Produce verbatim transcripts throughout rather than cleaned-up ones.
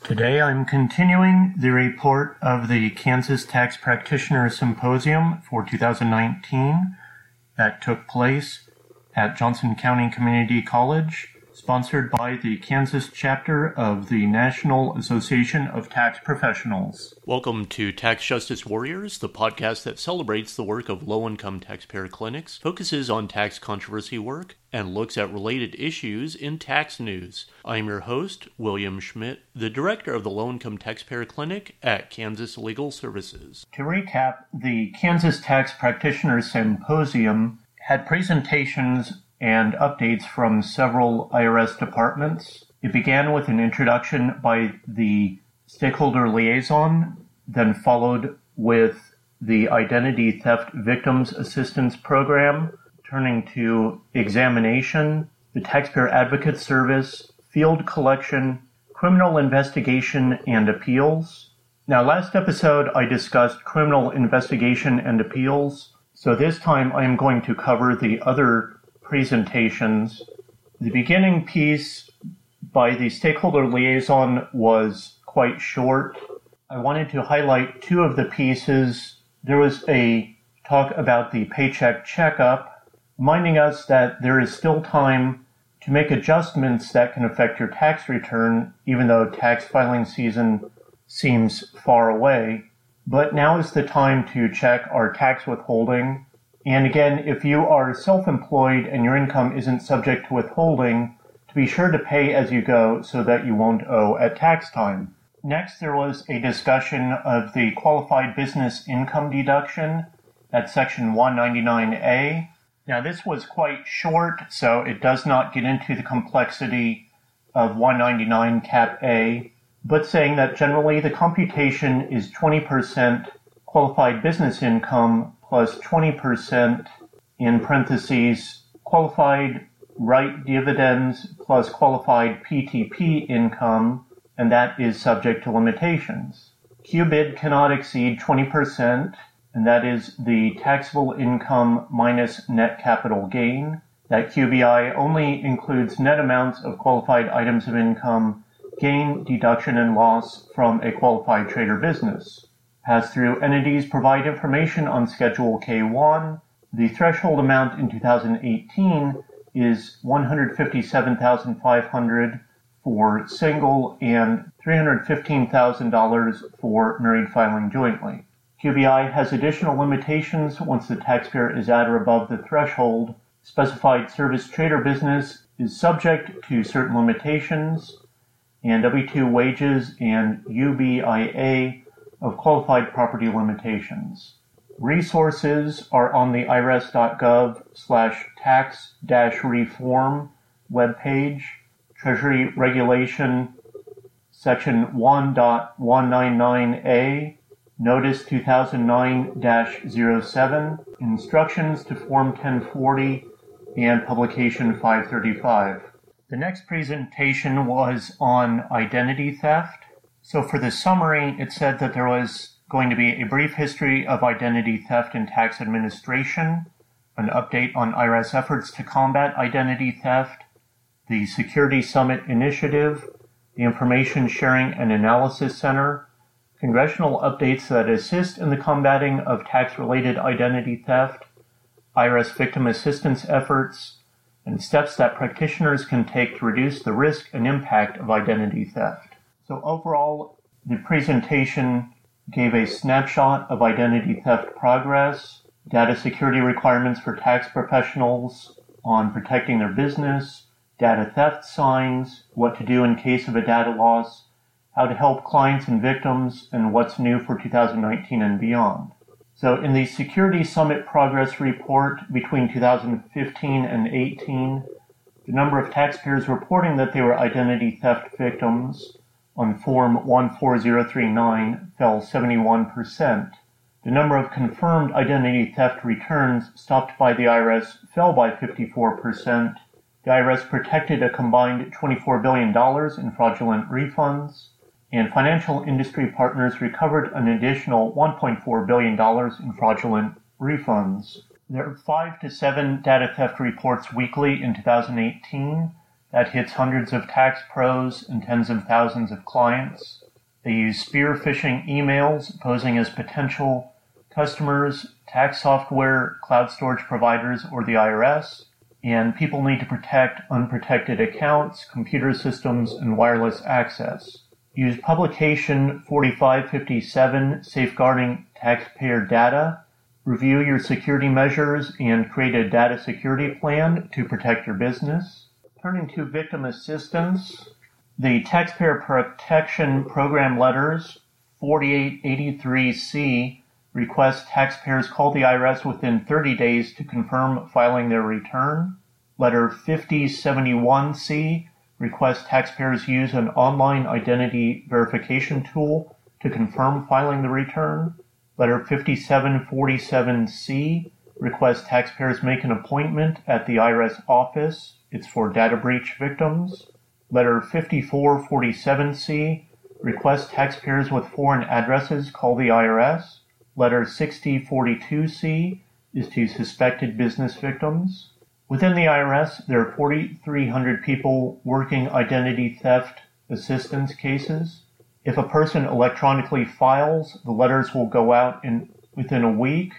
Today I'm continuing the report of the Kansas Tax Practitioner Symposium for two thousand nineteen that took place at Johnson County Community College, sponsored by the Kansas chapter of the National Association of Tax Professionals. Welcome to Tax Justice Warriors, the podcast that celebrates the work of low-income taxpayer clinics, focuses on tax controversy work, and looks at related issues in tax news. I'm your host, William Schmidt, the director of the Low-Income Taxpayer Clinic at Kansas Legal Services. To recap, the Kansas Tax Practitioner Symposium had presentations and updates from several I R S departments. It began with an introduction by the stakeholder liaison, then followed with the Identity Theft Victims Assistance Program, turning to examination, the Taxpayer Advocate Service, field collection, criminal investigation, and appeals. Now, last episode I discussed criminal investigation and appeals, so this time I am going to cover the other presentations. The beginning piece by the stakeholder liaison was quite short. I wanted to highlight two of the pieces. There was a talk about the paycheck checkup, reminding us that there is still time to make adjustments that can affect your tax return, even though tax filing season seems far away. But now is the time to check our tax withholding. And again, if you are self-employed and your income isn't subject to withholding, to be sure to pay as you go so that you won't owe at tax time. Next, there was a discussion of the qualified business income deduction at Section one ninety-nine A. Now, this was quite short, so it does not get into the complexity of one ninety-nine Cap A, but saying that generally the computation is twenty percent qualified business income plus twenty percent, in parentheses, qualified right dividends plus qualified P T P income, and that is subject to limitations. Q B I D cannot exceed twenty percent, and that is the taxable income minus net capital gain. That Q B I only includes net amounts of qualified items of income, gain, deduction, and loss from a qualified trade or business. Pass-through entities provide information on Schedule K one. The threshold amount in two thousand eighteen is one hundred fifty-seven thousand five hundred dollars for single and three hundred fifteen thousand dollars for married filing jointly. Q B I has additional limitations once the taxpayer is at or above the threshold. Specified service trade or business is subject to certain limitations, and W two wages and U B I A of qualified property limitations. Resources are on the irs.gov slash tax dash reform webpage. Treasury Regulation Section one one ninety-nine A, Notice two thousand nine dash zero seven, Instructions to Form ten forty, and Publication five thirty-five. The next presentation was on identity theft. So for the summary, it said that there was going to be a brief history of identity theft and tax administration, an update on I R S efforts to combat identity theft, the Security Summit Initiative, the Information Sharing and Analysis Center, congressional updates that assist in the combating of tax-related identity theft, I R S victim assistance efforts, and steps that practitioners can take to reduce the risk and impact of identity theft. So overall, the presentation gave a snapshot of identity theft progress, data security requirements for tax professionals on protecting their business, data theft signs, what to do in case of a data loss, how to help clients and victims, and what's new for two thousand nineteen and beyond. So in the Security Summit Progress Report between two thousand fifteen and eighteen, the number of taxpayers reporting that they were identity theft victims on Form one four zero three nine fell seventy-one percent. The number of confirmed identity theft returns stopped by the I R S fell by fifty-four percent. The I R S protected a combined twenty-four billion dollars in fraudulent refunds, and financial industry partners recovered an additional one point four billion dollars in fraudulent refunds. There are five to seven data theft reports weekly in two thousand eighteen. That hits hundreds of tax pros and tens of thousands of clients. They use spear phishing emails posing as potential customers, tax software, cloud storage providers, or the I R S. And people need to protect unprotected accounts, computer systems, and wireless access. Use publication forty-five fifty-seven, Safeguarding Taxpayer Data. Review your security measures and create a data security plan to protect your business. Turning to victim assistance, the Taxpayer Protection Program letters forty-eight eighty-three C request taxpayers call the I R S within thirty days to confirm filing their return. Letter fifty seventy-one C requests taxpayers use an online identity verification tool to confirm filing the return. Letter fifty-seven forty-seven C requests taxpayers make an appointment at the I R S office. It's for data breach victims. Letter fifty-four forty-seven C requests taxpayers with foreign addresses call the I R S. Letter sixty forty-two C is to suspected business victims. Within the I R S, there are forty-three hundred people working identity theft assistance cases. If a person electronically files, the letters will go out in within a week,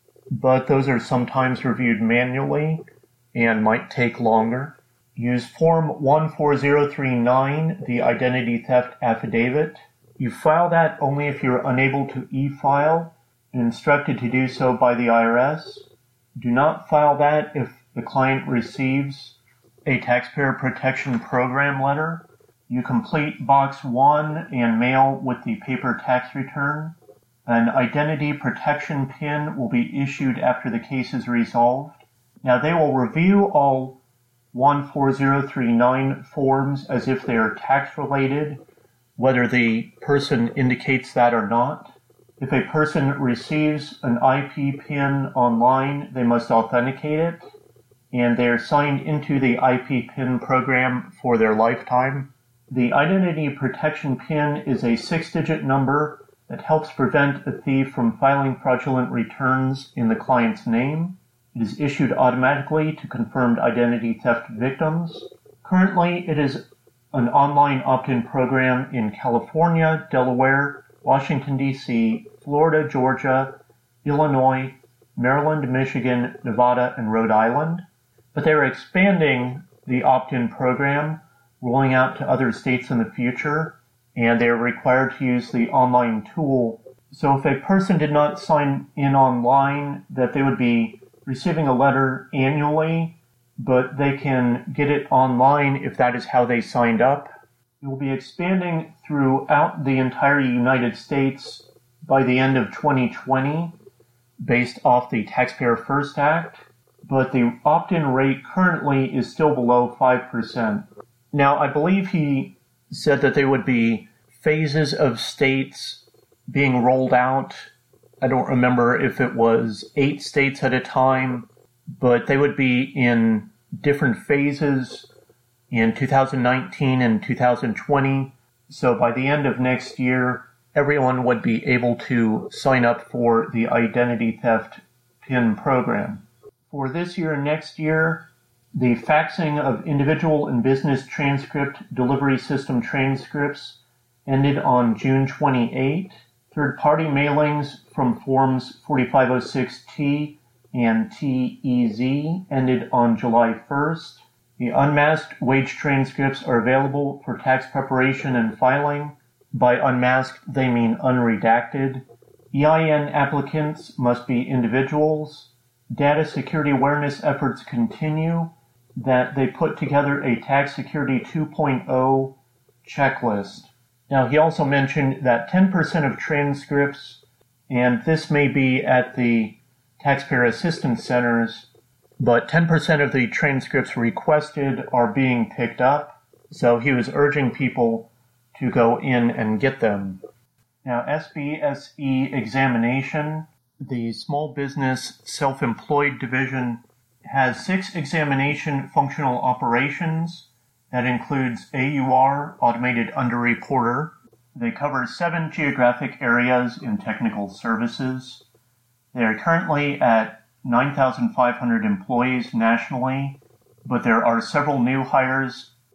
but those are sometimes reviewed manually and might take longer. Use Form one four zero three nine, the Identity Theft Affidavit. You file that only if you're unable to e-file and instructed to do so by the I R S. Do not file that if the client receives a Taxpayer Protection Program letter. You complete Box one and mail with the paper tax return. An identity protection pin will be issued after the case is resolved. Now, they will review all one four zero three nine forms as if they are tax-related, whether the person indicates that or not. If a person receives an I P pin online, they must authenticate it, and they are signed into the I P pin program for their lifetime. The identity protection pin is a six-digit number that helps prevent a thief from filing fraudulent returns in the client's name. It is issued automatically to confirmed identity theft victims. Currently, it is an online opt-in program in California, Delaware, Washington, D C, Florida, Georgia, Illinois, Maryland, Michigan, Nevada, and Rhode Island. But they're expanding the opt-in program, rolling out to other states in the future, and they're required to use the online tool. So if a person did not sign in online, that they would be receiving a letter annually, but they can get it online if that is how they signed up. It will be expanding throughout the entire United States by the end of twenty twenty, based off the Taxpayer First Act, but the opt-in rate currently is still below five percent. Now, I believe he said that there would be phases of states being rolled out. I don't remember if it was eight states at a time, but they would be in different phases in two thousand nineteen and two thousand twenty. So by the end of next year, everyone would be able to sign up for the Identity Theft PIN program. For this year and next year, the faxing of individual and business transcript delivery system transcripts ended on June twenty-eighth. Third-party mailings from Forms forty-five oh six T and T E Z ended on July first. The unmasked wage transcripts are available for tax preparation and filing. By unmasked, they mean unredacted. E I N applicants must be individuals. Data security awareness efforts continue, that they put together a Tax Security two point oh checklist. Now, he also mentioned that ten percent of transcripts, and this may be at the taxpayer assistance centers, but ten percent of the transcripts requested are being picked up, so he was urging people to go in and get them. Now, S B S E examination, the Small Business Self-Employed Division, has six examination functional operations. That includes A U R, Automated Underreporter. They cover seven geographic areas in technical services. They are currently at nine thousand five hundred employees nationally, but there are several new hires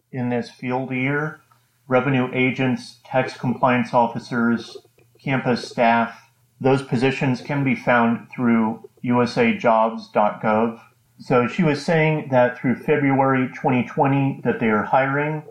in this field year. Revenue agents, tax compliance officers, campus staff, those positions can be found through u s a jobs dot gov. So she was saying that through February twenty twenty that they are hiring,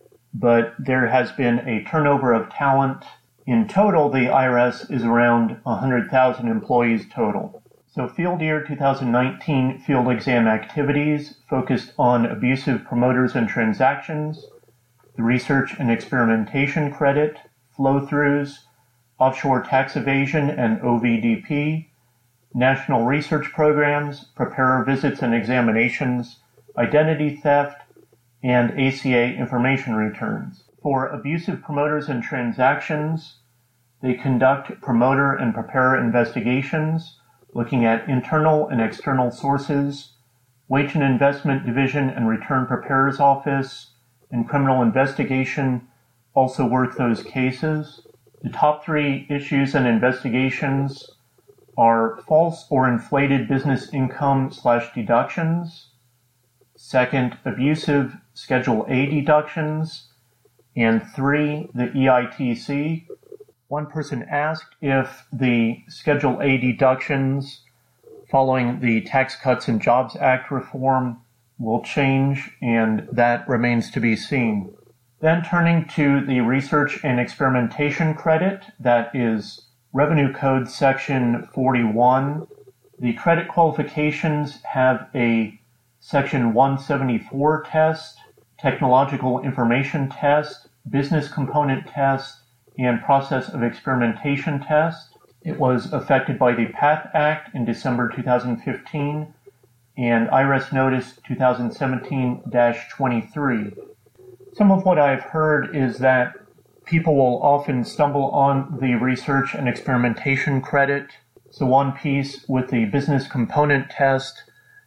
but there has been a turnover of talent. In total, the I R S is around one hundred thousand employees total. So field year twenty nineteen field exam activities focused on abusive promoters and transactions, the research and experimentation credit, flow-throughs, offshore tax evasion and O V D P, national research programs, preparer visits and examinations, identity theft, and A C A information returns. For abusive promoters and transactions, they conduct promoter and preparer investigations, looking at internal and external sources, wage and investment division and return preparer's office, and criminal investigation also work those cases. The top three issues and investigations are false or inflated business income slash deductions. Second, abusive Schedule A deductions. And three, the E I T C. One person asked if the Schedule A deductions following the Tax Cuts and Jobs Act reform will change, and that remains to be seen. Then turning to the research and experimentation credit, that is Revenue Code Section forty-one. The credit qualifications have a Section one seventy-four test, technological information test, business component test, and process of experimentation test. It was affected by the PATH Act in December two thousand fifteen and I R S Notice twenty seventeen dash twenty-three. Some of what I've heard is that people will often stumble on the research and experimentation credit. So one piece with the business component test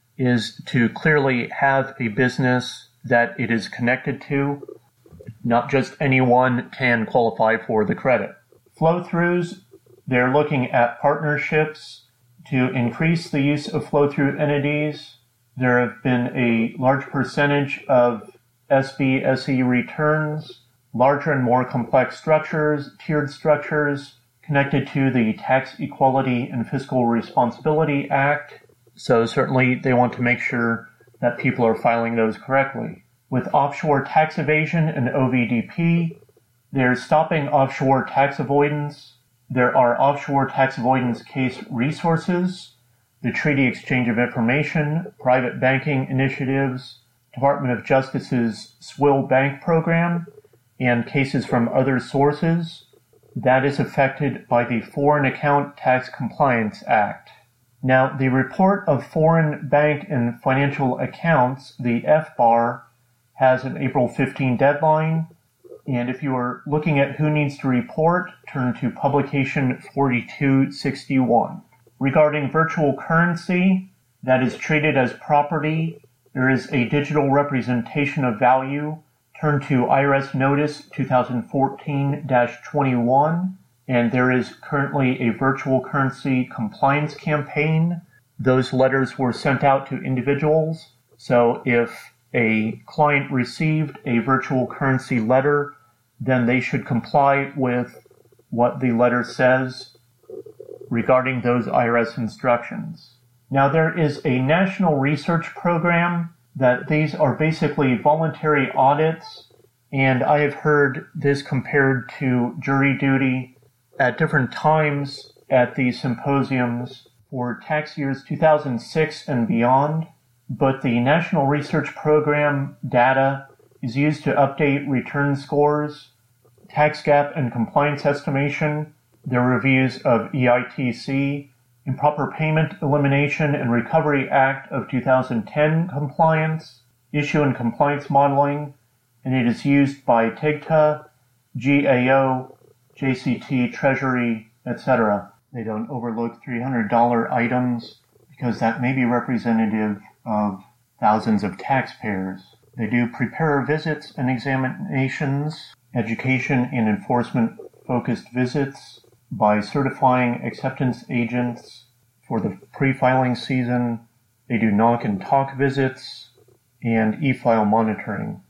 is to clearly have a business that it is connected to. Not just anyone can qualify for the credit. Flow-throughs, they're looking at partnerships to increase the use of flow-through entities. There have been a large percentage of S B S E returns, larger and more complex structures, tiered structures connected to the Tax Equality and Fiscal Responsibility Act. So certainly they want to make sure that people are filing those correctly. With offshore tax evasion and O V D P, they're stopping offshore tax avoidance. There are offshore tax avoidance case resources, the Treaty Exchange of Information, private banking initiatives, Department of Justice's SWIL Bank program, and cases from other sources. That is affected by the Foreign Account Tax Compliance Act. Now, the Report of Foreign Bank and Financial Accounts, the F B A R, has an April fifteenth deadline. And if you are looking at who needs to report, turn to publication forty-two sixty-one. Regarding virtual currency that is treated as property, there is a digital representation of value. Turn to I R S Notice twenty fourteen dash twenty-one, and there is currently a virtual currency compliance campaign. Those letters were sent out to individuals, so if a client received a virtual currency letter, then they should comply with what the letter says regarding those I R S instructions. Now, there is a national research program that these are basically voluntary audits, and I have heard this compared to jury duty at different times at these symposiums for tax years two thousand six and beyond. But the National Research Program data is used to update return scores, tax gap and compliance estimation, their reviews of E I T C, Improper Payment Elimination and Recovery Act of two thousand ten compliance, issue and compliance modeling, and it is used by T I G T A, G A O, J C T, Treasury, et cetera. They don't overlook three hundred dollars items because that may be representative of thousands of taxpayers. They do preparer visits and examinations, education and enforcement focused visits by certifying acceptance agents for the pre-filing season. They do knock and talk visits and e-file monitoring.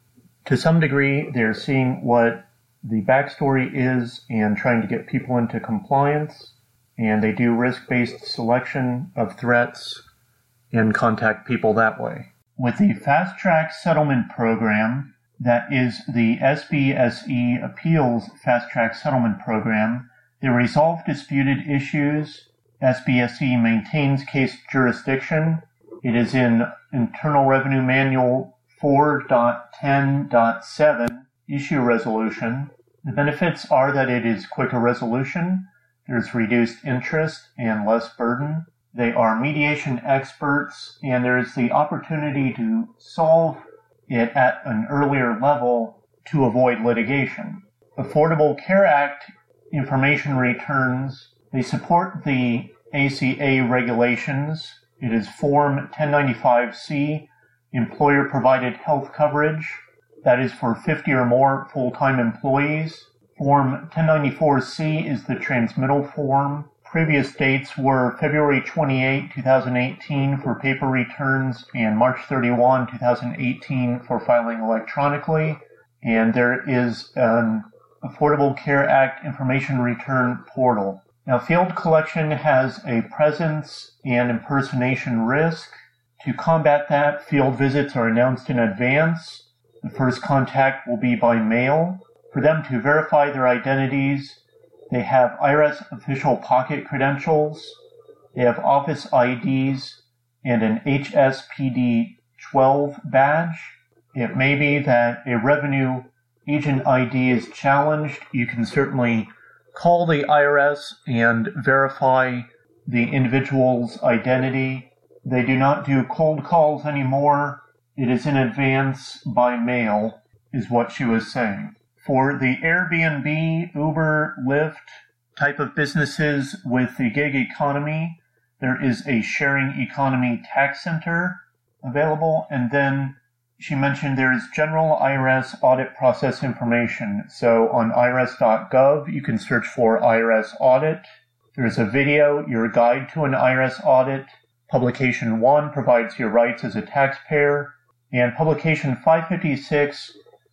To some degree, they're seeing what the backstory is and trying to get people into compliance, and they do risk-based selection of threats and contact people that way. With the Fast Track Settlement Program, that is the S B S E Appeals Fast Track Settlement Program, they resolve disputed issues. S B S E maintains case jurisdiction. It is in Internal Revenue Manual four point ten point seven, issue resolution. The benefits are that it is quicker resolution, there's reduced interest and less burden. They are mediation experts, and there is the opportunity to solve it at an earlier level to avoid litigation. Affordable Care Act information returns, they support the A C A regulations. It is Form ten ninety-five C, employer-provided health coverage. That is for fifty or more full-time employees. Form ten ninety-four C is the transmittal form. Previous dates were February twenty-eighth, twenty eighteen for paper returns and March thirty-first, twenty eighteen for filing electronically. And there is an Affordable Care Act information return portal. Now, field collection has a presence and impersonation risk. To combat that, field visits are announced in advance. The first contact will be by mail. For them to verify their identities, they have I R S official pocket credentials, they have office I Ds, and an H S P D twelve badge. It may be that a revenue agent I D is challenged. You can certainly call the I R S and verify the individual's identity. They do not do cold calls anymore. It is in advance by mail, is what she was saying. For the Airbnb, Uber, Lyft type of businesses with the gig economy, there is a sharing economy tax center available. And then she mentioned there is general I R S audit process information. So on I R S dot gov, you can search for I R S audit. There's a video, your guide to an I R S audit. Publication one provides your rights as a taxpayer. And publication five fifty-six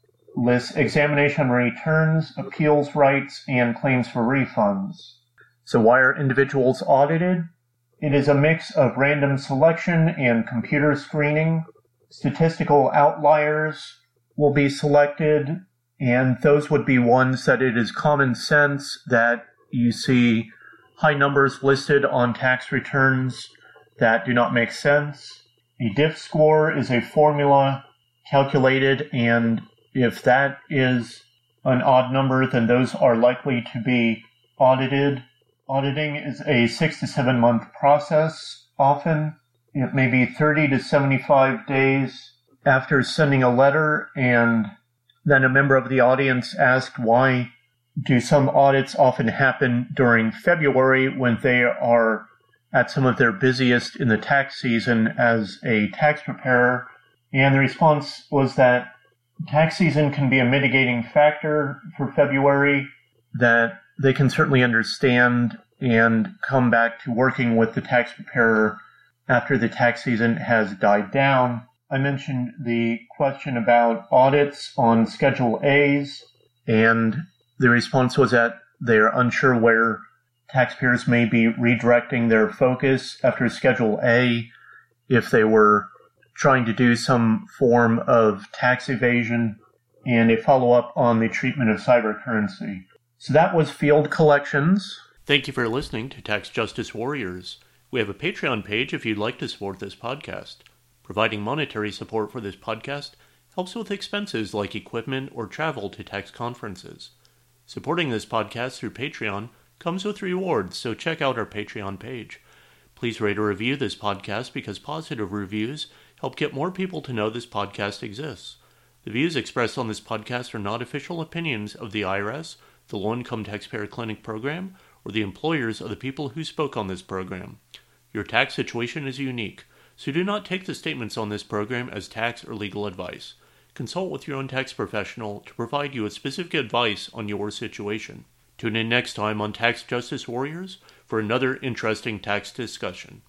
lists examination returns, appeals rights, and claims for refunds. So why are individuals audited? It is a mix of random selection and computer screening. Statistical outliers will be selected, and those would be ones that it is common sense that you see high numbers listed on tax returns that do not make sense. A diff score is a formula calculated, and if that is an odd number, then those are likely to be audited. Auditing is a six to seven month process often. It may be thirty to seventy-five days after sending a letter, and then a member of the audience asked why do some audits often happen during February when they are at some of their busiest in the tax season as a tax preparer. And the response was that tax season can be a mitigating factor for February, that they can certainly understand and come back to working with the tax preparer after the tax season has died down. I mentioned the question about audits on Schedule A's, and the response was that they are unsure where taxpayers may be redirecting their focus after Schedule A if they were trying to do some form of tax evasion, and a follow-up on the treatment of cyber currency. So that was field collections. Thank you for listening to Tax Justice Warriors. We have a Patreon page if you'd like to support this podcast. Providing monetary support for this podcast helps with expenses like equipment or travel to tax conferences. Supporting this podcast through Patreon comes with rewards, so check out our Patreon page. Please rate or review this podcast because positive reviews help get more people to know this podcast exists. The views expressed on this podcast are not official opinions of the I R S, the Low Income Taxpayer Clinic program, or the employers of the people who spoke on this program. Your tax situation is unique, so do not take the statements on this program as tax or legal advice. Consult with your own tax professional to provide you with specific advice on your situation. Tune in next time on Tax Justice Warriors for another interesting tax discussion.